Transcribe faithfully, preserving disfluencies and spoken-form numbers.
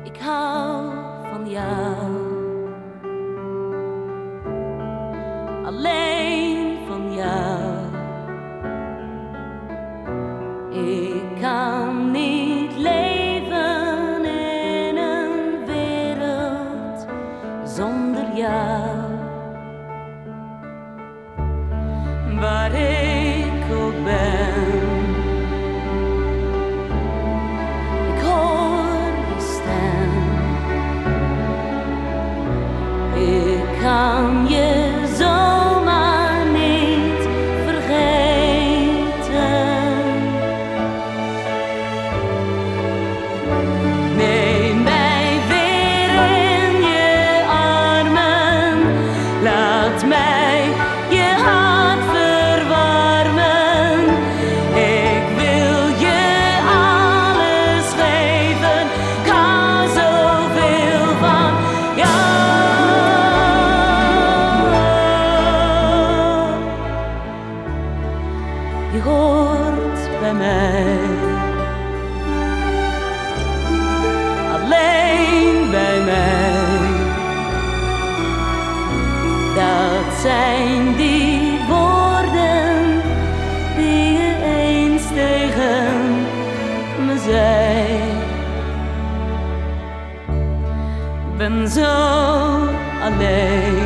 Ik hou van jou, alleen van jou. Ik kan niet leven in een wereld zonder jou. Waar ik ook ben, ik hoor je stem. Ik kan je zomaar niet vergeten. Neem mij weer in je armen, laat mij je hart verwarmen. Ik wil je alles geven, ik hou zoveel van jou. Je hoort bij mij, alleen bij mij. Dat zijn die woorden die je eens tegen me zei. Ik ben zo alleen.